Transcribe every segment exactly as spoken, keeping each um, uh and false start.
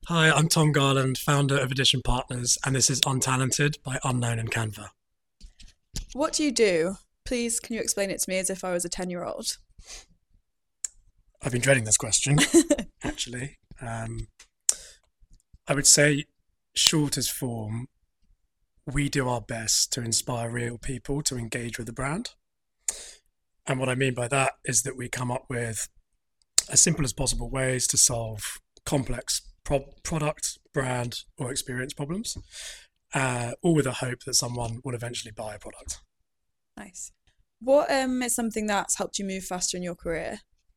Hi, I'm Tom Garland, founder of Edition Partners, and this is Untalented by Unknown and Canva. What do you do? Please, can you explain it to me as if I was a ten year old? I've been dreading this question, actually. Um, I would say, short as form, we do our best to inspire real people to engage with the brand. And what I mean by that is that we come up with as simple as possible ways to solve complex pro- product, brand, or experience problems, uh, all with a hope that someone will eventually buy a product. Nice. What um is something that's helped you move faster in your career?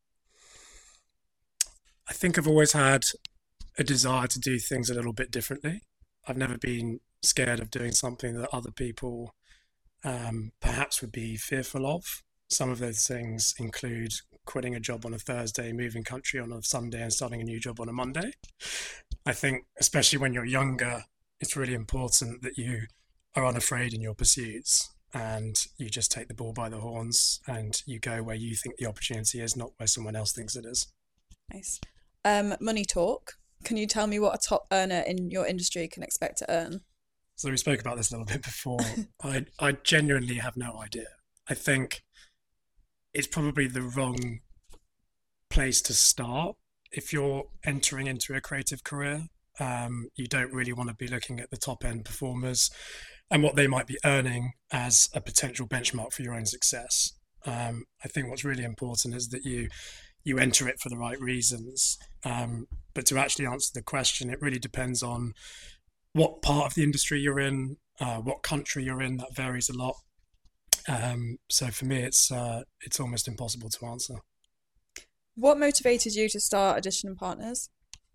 I think I've always had a desire to do things a little bit differently. I've never been scared of doing something that other people um, perhaps would be fearful of. Some of those things include quitting a job on a Thursday, moving country on a Sunday, and starting a new job on a Monday. I think, especially when you're younger, it's really important that you are unafraid in your pursuits and you just take the bull by the horns and you go where you think the opportunity is, not where someone else thinks it is. Nice. Um, money talk. Can you tell me what a top earner in your industry can expect to earn? So we spoke about this a little bit before. I I genuinely have no idea. I think it's probably the wrong place to start if you're entering into a creative career. Um, you don't really want to be looking at the top end performers and what they might be earning as a potential benchmark for your own success. Um, I think what's really important is that you you enter it for the right reasons. Um, but to actually answer the question, it really depends on what part of the industry you're in, uh, what country you're in. That varies a lot. Um, so for me, it's uh, it's almost impossible to answer. What motivated you to start Addition and Partners?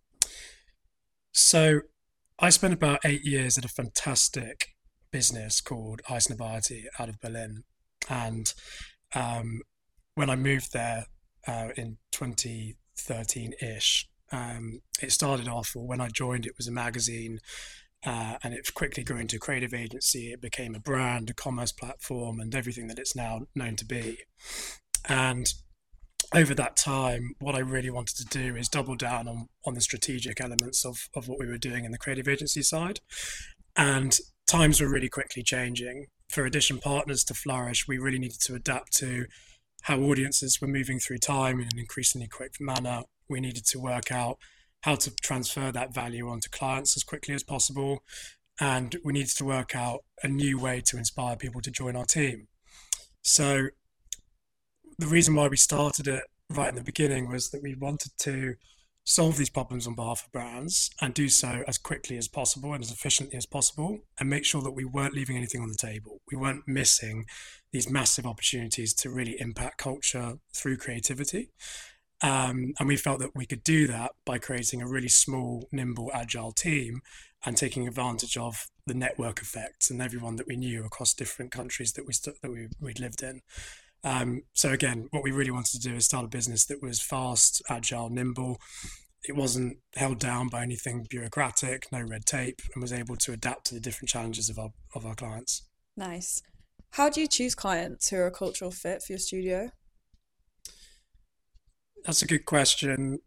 So I spent about eight years at a fantastic business called Eisner Variety out of Berlin, and um, when I moved there uh, in twenty thirteen ish, um, it started off, or when I joined, it was a magazine. Uh, and it quickly grew into a creative agency. It became a brand, a commerce platform, and everything that it's now known to be. And over that time, what I really wanted to do is double down on on the strategic elements of of what we were doing in the creative agency side. And times were really quickly changing. For Edition Partners to flourish, we really needed to adapt to how audiences were moving through time in an increasingly quick manner. We needed to work out how to transfer that value onto clients as quickly as possible. And we needed to work out a new way to inspire people to join our team. So the reason why we started it right in the beginning was that we wanted to solve these problems on behalf of brands and do so as quickly as possible and as efficiently as possible and make sure that we weren't leaving anything on the table. We weren't missing these massive opportunities to really impact culture through creativity. Um, and we felt that we could do that by creating a really small, nimble, agile team and taking advantage of the network effects and everyone that we knew across different countries that we st- that we, we'd lived in. Um, so again, what we really wanted to do is start a business that was fast, agile, nimble. It wasn't held down by anything bureaucratic, no red tape, and was able to adapt to the different challenges of our of our clients. Nice. How do you choose clients who are a cultural fit for your studio? That's a good question,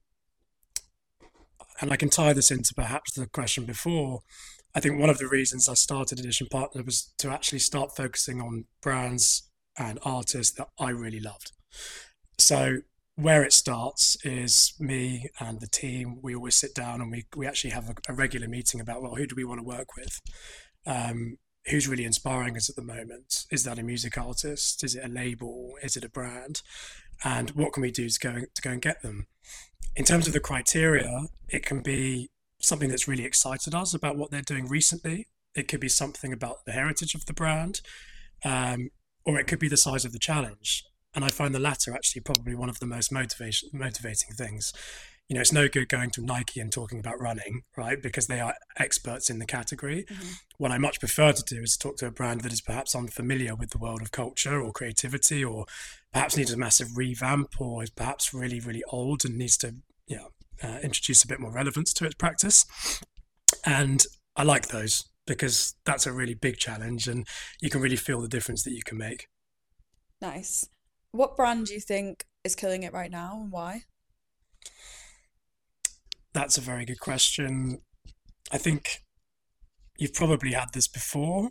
and I can tie this into perhaps the question before. I think one of the reasons I started Edition Partner was to actually start focusing on brands and artists that I really loved. So where it starts is me and the team. We always sit down and we we actually have a, a regular meeting about, well, who do we want to work with? Um, who's really inspiring us at the moment? Is that a music artist? Is it a label? Is it a brand? And what can we do to go to go and get them? In terms of the criteria, it can be something that's really excited us about what they're doing recently. It could be something about the heritage of the brand, um, or it could be the size of the challenge. And I find the latter actually probably one of the most motivation motivating things. You know, it's no good going to Nike and talking about running, right? Because they are experts in the category. Hmm. What I much prefer to do is talk to a brand that is perhaps unfamiliar with the world of culture or creativity, or perhaps needs a massive revamp, or is perhaps really, really old and needs to, you know, uh, introduce a bit more relevance to its practice. And I like those because that's a really big challenge, and you can really feel the difference that you can make. Nice. What brand do you think is killing it right now and why? that's a very good question. I think you've probably had this before,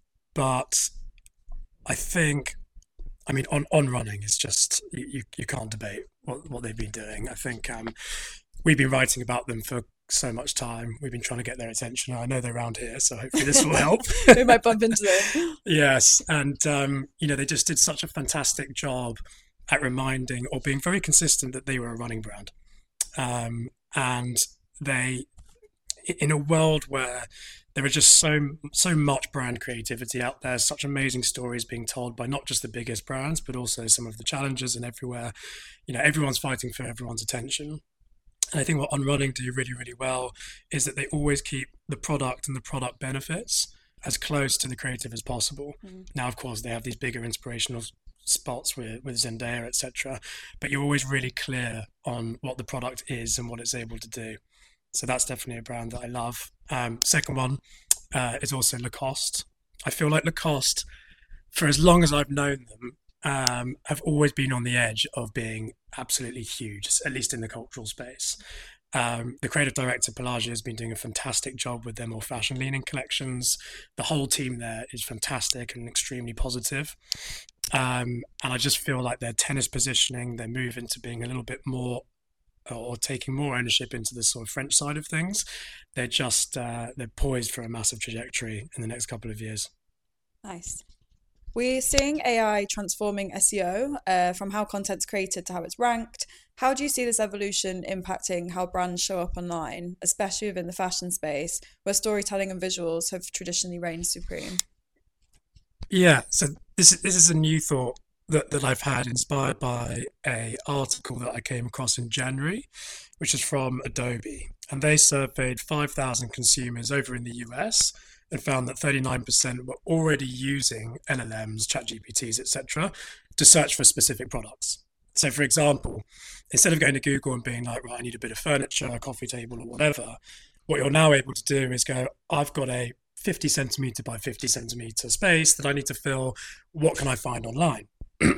but I think, I mean, on, on running is just, you, you, you can't debate what, what they've been doing. I think um, we've been writing about them for so much time. We've been trying to get their attention. I know they're around here, so hopefully this will help. We might bump into them. Yes. And, um, you know, they just did such a fantastic job at reminding or being very consistent that they were a running brand. Um, and they, in a world where there is just so so much brand creativity out there, such amazing stories being told by not just the biggest brands, but also some of the challengers and everywhere. You know, everyone's fighting for everyone's attention. And I think what On Running do really, really well is that they always keep the product and the product benefits as close to the creative as possible. Mm. Now, of course, they have these bigger inspirational spots with, with Zendaya, et cetera. But you're always really clear on what the product is and what it's able to do. So that's definitely a brand that I love. Um, second one uh, is also Lacoste. I feel like Lacoste, for as long as I've known them, um, have always been on the edge of being absolutely huge, at least in the cultural space. Um, the creative director, Pelagia, has been doing a fantastic job with their more fashion-leaning collections. The whole team there is fantastic and extremely positive. Um, and I just feel like their tennis positioning, their move into being a little bit more or taking more ownership into the sort of French side of things, they're just uh, they're poised for a massive trajectory in the next couple of years. Nice. We're seeing A I transforming S E O uh, from how content's created to how it's ranked. How do you see this evolution impacting how brands show up online, especially within the fashion space, where storytelling and visuals have traditionally reigned supreme? Yeah, so this is, this is a new thought that, that I've had, inspired by a article that I came across in January, which is from Adobe. And they surveyed five thousand consumers over in the U S and found that thirty-nine percent were already using L L Ms, ChatGPTs, et cetera, to search for specific products. So, for example, instead of going to Google and being like, right, I need a bit of furniture, a coffee table or whatever, what you're now able to do is go, I've got a fifty centimeter by fifty centimeter space that I need to fill. What can I find online?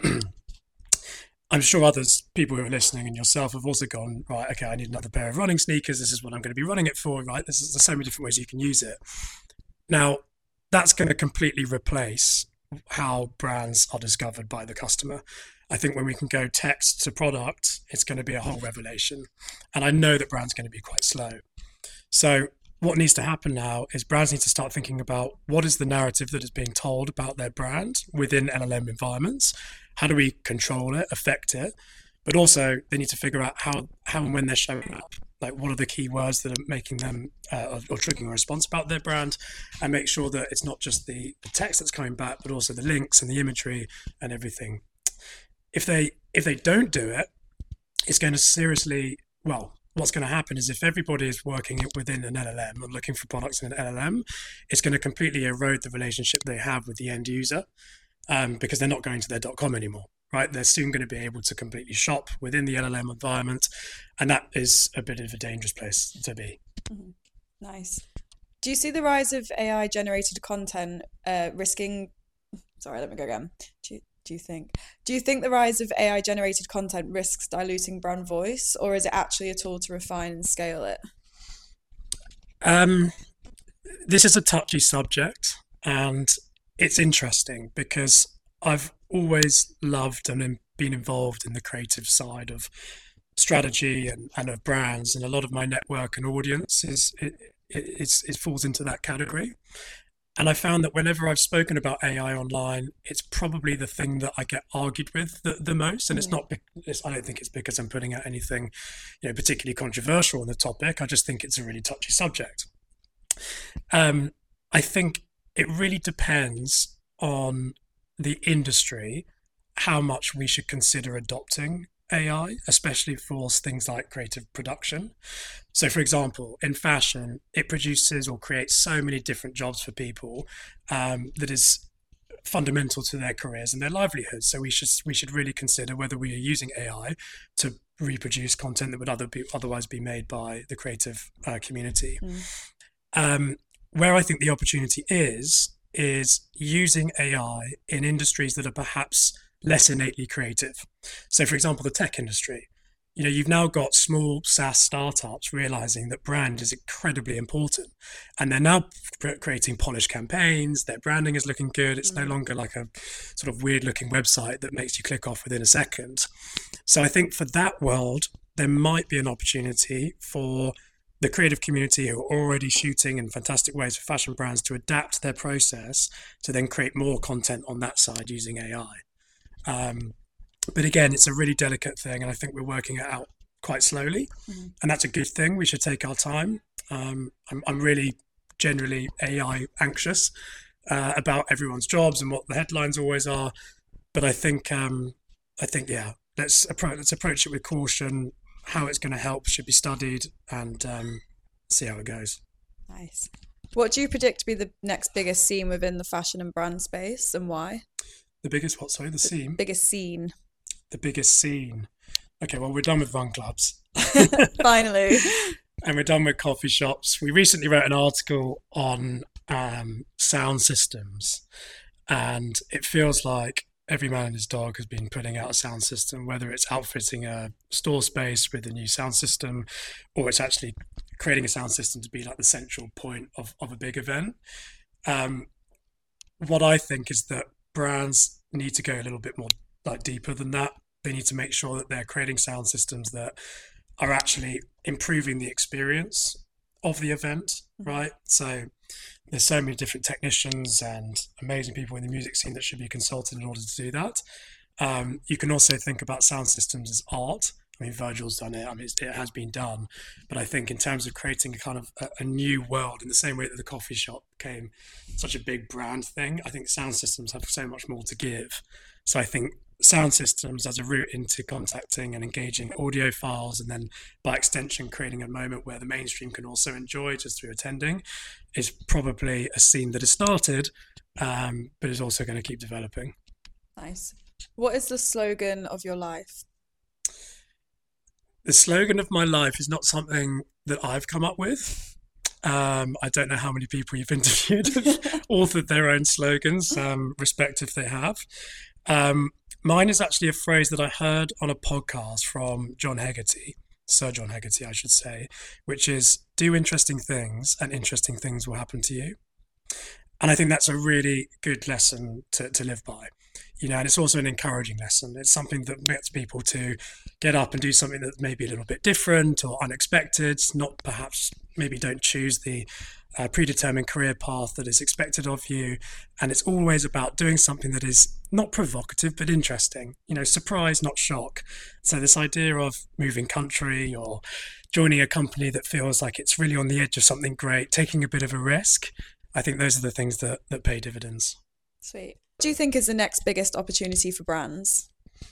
I'm sure others, people who are listening and yourself, have also gone, right, okay, I need another pair of running sneakers. This is what I'm going to be running it for, right? There's, there's so many different ways you can use it. Now, that's going to completely replace how brands are discovered by the customer. I think when we can go text to product, it's going to be a whole revelation. And I know that brands are going to be quite slow. So what needs to happen now is brands need to start thinking about what is the narrative that is being told about their brand within L L M environments. How do we control it, affect it? But also they need to figure out how, how and when they're showing up. Like, what are the key words that are making them uh, or, or triggering a response about their brand, and make sure that it's not just the, the text that's coming back, but also the links and the imagery and everything. If they if they don't do it, it's going to seriously, well, what's going to happen is if everybody is working within an L L M and looking for products in an L L M, it's going to completely erode the relationship they have with the end user, um, because they're not going to their .com anymore. Right, they're soon going to be able to completely shop within the L L M environment, and that is a bit of a dangerous place to be. Mm-hmm. Nice. Do you see the rise of A I generated content uh, risking? Sorry, let me go again. Do you, do you think? Do you think the rise of A I generated content risks diluting brand voice, or is it actually a tool to refine and scale it? Um, this is a touchy subject, and it's interesting because I've always loved and been involved in the creative side of strategy and, and of brands, and a lot of my network and audience is it, it, it's, it falls into that category. And I found that whenever I've spoken about A I online, it's probably the thing that I get argued with the, the most. And it's not, it's, I don't think it's because I'm putting out anything, you know, particularly controversial on the topic. I just think it's a really touchy subject. Um, I think it really depends on the industry, how much we should consider adopting A I, especially for things like creative production. So, for example, in fashion, it produces or creates so many different jobs for people um, that is fundamental to their careers and their livelihoods. So we should we should really consider whether we are using A I to reproduce content that would other be, otherwise be made by the creative uh, community. Mm. Um, where I think the opportunity is, is using A I in industries that are perhaps less innately creative. So, for example, the tech industry. You know, you've now got small SaaS startups realizing that brand is incredibly important, and they're now creating polished campaigns. Their branding is looking good. It's no longer like a sort of weird looking website that makes you click off within a second. So I think for that world, there might be an opportunity for the creative community who are already shooting in fantastic ways for fashion brands to adapt their process to then create more content on that side using A I. Um, but again, it's a really delicate thing, and I think we're working it out quite slowly, mm-hmm. and that's a good thing. We should take our time. Um, I'm, I'm really generally A I anxious uh, about everyone's jobs and what the headlines always are, but I think um, I think yeah, let's approach let's approach it with caution. How it's going to help should be studied, and um, see how it goes. Nice. What do you predict to be the next biggest scene within the fashion and brand space, and why? The biggest what? Sorry, the, the scene? Biggest scene. The biggest scene. Okay, well, we're done with run clubs. Finally. And we're done with coffee shops. We recently wrote an article on um, sound systems, and it feels like every man and his dog has been putting out a sound system, whether it's outfitting a store space with a new sound system, or it's actually creating a sound system to be like the central point of, of a big event. Um, what I think is that brands need to go a little bit more like deeper than that. They need to make sure that they're creating sound systems that are actually improving the experience of the event, right? So there's so many different technicians and amazing people in the music scene that should be consulted in order to do that. Um, you can also think about sound systems as art. I mean, Virgil's done it. I mean, it has been done. But I think in terms of creating a kind of a, a new world, in the same way that the coffee shop became such a big brand thing, I think sound systems have so much more to give. So I think sound systems as a route into contacting and engaging audio files, and then by extension creating a moment where the mainstream can also enjoy just through attending, is probably a scene that has started, um, but is also going to keep developing. Nice. What is the slogan of your life? The slogan of my life is not something that I've come up with. Um, I don't know how many people you've interviewed have authored their own slogans, um, respective they have. Um, Mine is actually a phrase that I heard on a podcast from John Hegarty, Sir John Hegarty, I should say, which is do interesting things and interesting things will happen to you. And I think that's a really good lesson to, to live by, you know, and it's also an encouraging lesson. It's something that gets people to get up and do something that may be a little bit different or unexpected, not perhaps maybe don't choose the uh, predetermined career path that is expected of you. And it's always about doing something that is not provocative, but interesting, you know, surprise, not shock. So this idea of moving country or joining a company that feels like it's really on the edge of something great, taking a bit of a risk, I think those are the things that, that pay dividends. Sweet. What do you think is the next biggest opportunity for brands?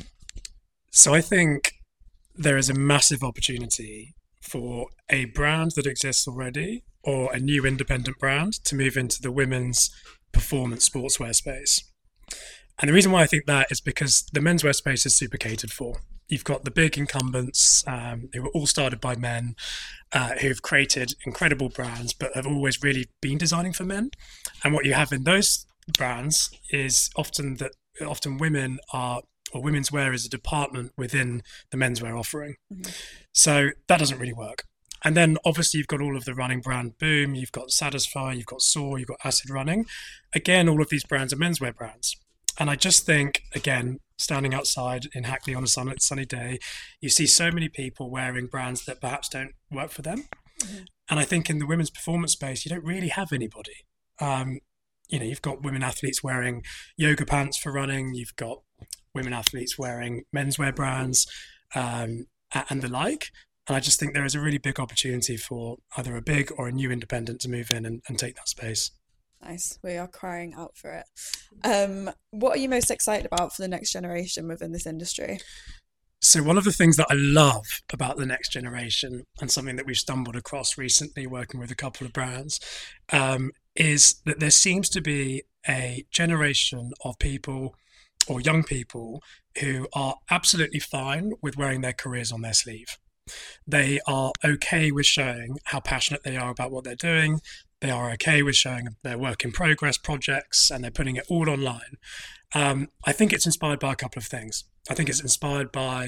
So I think there is a massive opportunity for a brand that exists already or a new independent brand to move into the women's performance sportswear space. And the reason why I think that is because the menswear space is super catered for. You've got the big incumbents um, who were all started by men, uh, who've created incredible brands, but have always really been designing for men. And what you have in those brands is often that often women are, or women's wear is a department within the menswear offering. Mm-hmm. So that doesn't really work. And then obviously you've got all of the running brand boom, you've got Satisfy, you've got Soar, you've got Acid Running. Again, all of these brands are menswear brands. And I just think, again, standing outside in Hackney on a sunny, sunny day, you see so many people wearing brands that perhaps don't work for them. Mm-hmm. And I think in the women's performance space, you don't really have anybody. Um, you know, you've got women athletes wearing yoga pants for running. You've got women athletes wearing menswear brands um, and the like. And I just think there is a really big opportunity for either a big or a new independent to move in and, and take that space. Nice. We are crying out for it. Um, what are you most excited about for the next generation within this industry? So one of the things that I love about the next generation, and something that we've stumbled across recently working with a couple of brands, um, is that there seems to be a generation of people or young people who are absolutely fine with wearing their careers on their sleeve. They are okay with showing how passionate they are about what they're doing. They are okay with showing their work in progress projects, and they're putting it all online. Um, I think it's inspired by a couple of things. I think it's inspired by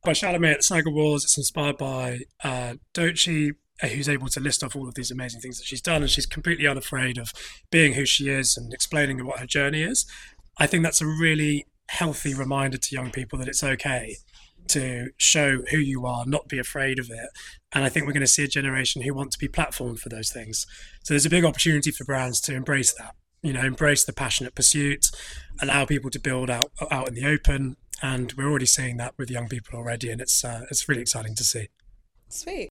by Chalamet at Snaggle Wars. It's inspired by uh, Doechii, uh, who's able to list off all of these amazing things that she's done, and she's completely unafraid of being who she is and explaining what her journey is. I think that's a really healthy reminder to young people that it's okay to show who you are, not be afraid of it. And I think we're going to see a generation who want to be platformed for those things. So there's a big opportunity for brands to embrace that, you know, embrace the passionate pursuit, allow people to build out out in the open. And we're already seeing that with young people already. And it's uh, it's really exciting to see. Sweet.